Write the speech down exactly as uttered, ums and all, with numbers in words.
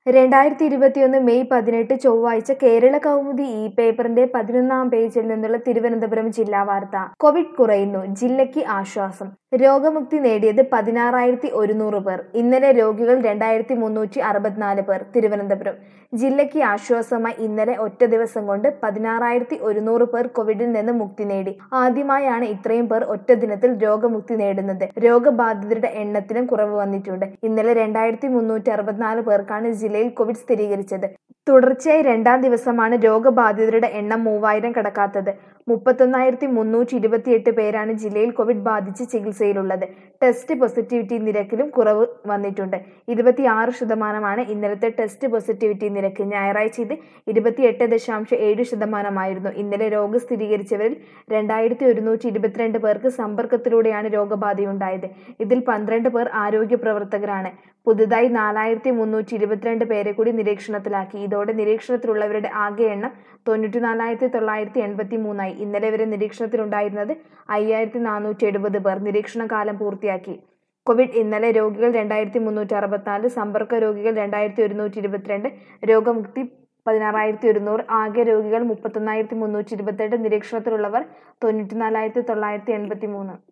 രണ്ടായിരത്തി ഇരുപത്തിയൊന്ന് മെയ് പതിനെട്ട് ചൊവ്വാഴ്ച കേരള കൗമുദി ഇ പേപ്പറിന്റെ പതിനൊന്നാം പേജിൽ നിന്നുള്ള തിരുവനന്തപുരം ജില്ലാ വാർത്ത. കോവിഡ് കുറയുന്നു, ജില്ലയ്ക്ക് ആശ്വാസം. രോഗമുക്തി നേടിയത് പതിനാറായിരത്തി ഒരുന്നൂറ് പേർ. ഇന്നലെ രോഗികൾ രണ്ടായിരത്തി മുന്നൂറ്റി അറുപത്തിനാല് പേർ. തിരുവനന്തപുരം ജില്ലയ്ക്ക് ആശ്വാസമായി ഇന്നലെ ഒറ്റ ദിവസം കൊണ്ട് പതിനാറായിരത്തി ഒരുന്നൂറ് പേർ കോവിഡിൽ നിന്ന് മുക്തി നേടി. ആദ്യമായാണ് ഇത്രയും പേർ ഒറ്റ ദിനത്തിൽ രോഗമുക്തി നേടുന്നത്. രോഗബാധിതരുടെ എണ്ണത്തിലും കുറവ് വന്നിട്ടുണ്ട്. ഇന്നലെ രണ്ടായിരത്തി മുന്നൂറ്റി അറുപത്തിനാല് പേർക്കാണ് ജില്ലയിൽ കോവിഡ് സ്ഥിരീകരിച്ചത്. തുടർച്ചയായി രണ്ടാം ദിവസമാണ് രോഗബാധിതരുടെ എണ്ണം മൂവായിരം കടക്കാത്തത്. മുപ്പത്തൊന്നായിരത്തി മുന്നൂറ്റി ഇരുപത്തിയെട്ട് പേരാണ് ജില്ലയിൽ കോവിഡ് ബാധിച്ച് ചികിത്സയിലുള്ളത്. ടെസ്റ്റ് പോസിറ്റിവിറ്റി നിരക്കിലും കുറവ് വന്നിട്ടുണ്ട്. ഇരുപത്തിയാറ് ശതമാനമാണ് ഇന്നലത്തെ ടെസ്റ്റ് പോസിറ്റിവിറ്റി നിരക്ക്. ഞായറാഴ്ച ഇത് ഇരുപത്തിയെട്ട് ദശാംശം ഏഴ് ശതമാനമായിരുന്നു. ഇന്നലെ രോഗം സ്ഥിരീകരിച്ചവരിൽ രണ്ടായിരത്തി ഒരുന്നൂറ്റി ഇരുപത്തിരണ്ട് പേർക്ക് സമ്പർക്കത്തിലൂടെയാണ് രോഗബാധയുണ്ടായത്. ഇതിൽ പന്ത്രണ്ട് പേർ ആരോഗ്യ പ്രവർത്തകരാണ്. പുതുതായി നാലായിരത്തി മുന്നൂറ്റി ഇരുപത്തിരണ്ട് പേരെ കൂടി നിരീക്ഷണത്തിലാക്കി. ഇതോടെ നിരീക്ഷണത്തിലുള്ളവരുടെ ആകെ എണ്ണം തൊണ്ണൂറ്റിനാലായിരത്തി തൊള്ളായിരത്തി എൺപത്തി മൂന്നായി. ഇന്നലെ വരെ നിരീക്ഷണത്തിലുണ്ടായിരുന്നത് അയ്യായിരത്തി നാനൂറ്റി എഴുപത് പേർ. നിരീക്ഷണ കാലം പൂർത്തിയാക്കി. കോവിഡ് ഇന്നലെ രോഗികൾ രണ്ടായിരത്തി മുന്നൂറ്റി അറുപത്തിനാല്, സമ്പർക്ക രോഗികൾ രണ്ടായിരത്തി ഒരുന്നൂറ്റി ഇരുപത്തിരണ്ട്, രോഗമുക്തി പതിനാറായിരത്തി ഒരുന്നൂറ്, ആകെ രോഗികൾ മുപ്പത്തൊന്നായിരത്തി മുന്നൂറ്റി ഇരുപത്തെട്ട്, നിരീക്ഷണത്തിലുള്ളവർ തൊണ്ണൂറ്റിനാലായിരത്തി തൊള്ളായിരത്തി എൺപത്തി മൂന്ന്.